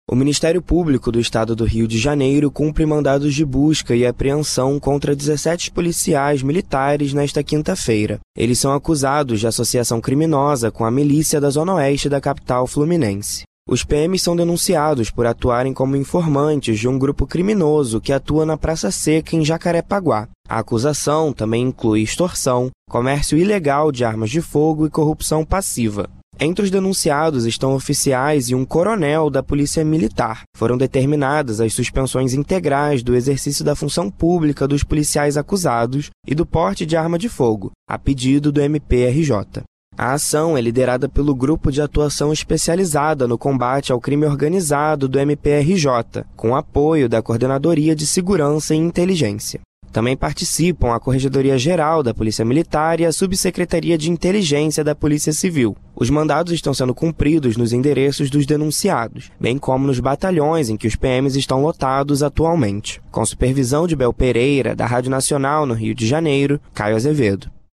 O Ministério Público do Estado do Rio de Janeiro cumpre mandados de busca e apreensão contra 17 policiais militares nesta quinta-feira. Eles são acusados de associação criminosa com a milícia da Zona Oeste da capital fluminense. Os PMs são denunciados por atuarem como informantes de um grupo criminoso que atua na Praça Seca, em Jacarepaguá. A acusação também inclui extorsão, comércio ilegal de armas de fogo e corrupção passiva. Entre os denunciados estão oficiais e um coronel da Polícia Militar. Foram determinadas as suspensões integrais do exercício da função pública dos policiais acusados e do porte de arma de fogo, a pedido do MPRJ. A ação é liderada pelo Grupo de Atuação Especializada no Combate ao Crime Organizado do MPRJ, com apoio da Coordenadoria de Segurança e Inteligência. Também participam a Corregedoria Geral da Polícia Militar e a Subsecretaria de Inteligência da Polícia Civil. Os mandados estão sendo cumpridos nos endereços dos denunciados, bem como nos batalhões em que os PMs estão lotados atualmente. Com supervisão de Bel Pereira, da Rádio Nacional no Rio de Janeiro, Caio Azevedo.